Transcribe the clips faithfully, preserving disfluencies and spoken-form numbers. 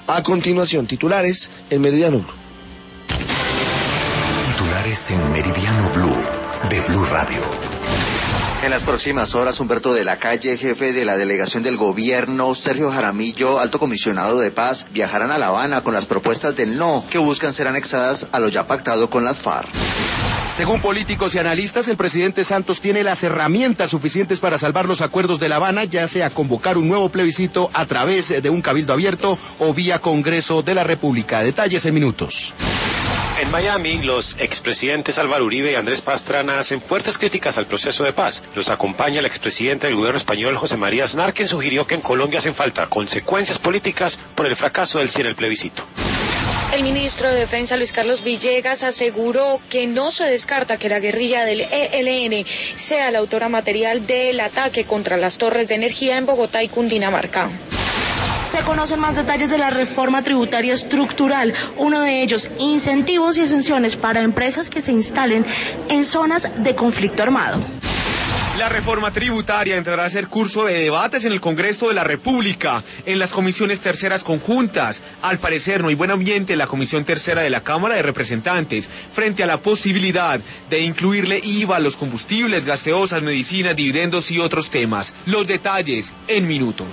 A continuación, titulares en Meridiano Blue. Titulares en Meridiano Blue de Blue Radio. En las próximas horas, Humberto de la Calle, jefe de la delegación del gobierno, Sergio Jaramillo, alto comisionado de paz, viajarán a La Habana con las propuestas del no, que buscan ser anexadas a lo ya pactado con las FARC. Según políticos y analistas, el presidente Santos tiene las herramientas suficientes para salvar los acuerdos de La Habana, ya sea convocar un nuevo plebiscito a través de un cabildo abierto o vía Congreso de la República. Detalles en minutos. En Miami, los expresidentes Álvaro Uribe y Andrés Pastrana hacen fuertes críticas al proceso de paz. Los acompaña el expresidente del gobierno español, José María Aznar, quien sugirió que en Colombia hacen falta consecuencias políticas por el fracaso del sí en el plebiscito. El ministro de Defensa, Luis Carlos Villegas, aseguró que no se descarta que la guerrilla del E L N sea la autora material del ataque contra las torres de energía en Bogotá y Cundinamarca. Se conocen más detalles de la reforma tributaria estructural, uno de ellos, incentivos y exenciones para empresas que se instalen en zonas de conflicto armado. La reforma tributaria entrará a ser curso de debates en el Congreso de la República, en las comisiones terceras conjuntas. Al parecer no hay buen ambiente en la Comisión Tercera de la Cámara de Representantes frente a la posibilidad de incluirle I V A a los combustibles, gaseosas, medicinas, dividendos y otros temas. Los detalles en minutos.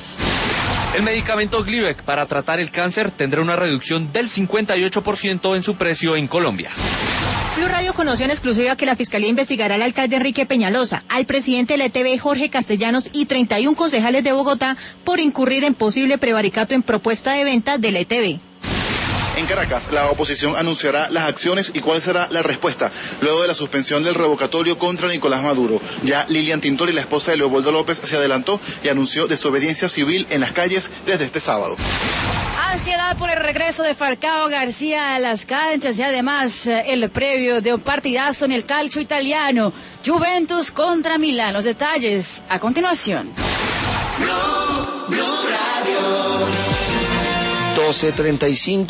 El medicamento Glivec para tratar el cáncer tendrá una reducción del cincuenta y ocho por ciento en su precio en Colombia. Blue Radio conoció en exclusiva que la Fiscalía investigará al alcalde Enrique Peñalosa, al presidente de la E T V Jorge Castellanos y treinta y uno concejales de Bogotá por incurrir en posible prevaricato en propuesta de venta de la E T V. En Caracas, la oposición anunciará las acciones y cuál será la respuesta luego de la suspensión del revocatorio contra Nicolás Maduro. Ya Lilian Tintori, la esposa de Leopoldo López, se adelantó y anunció desobediencia civil en las calles desde este sábado. Ansiedad por el regreso de Falcao García a las canchas y además el previo de un partidazo en el calcio italiano. Juventus contra Milán. Los detalles a continuación. Blue, Blue Radio. doce treinta y cinco.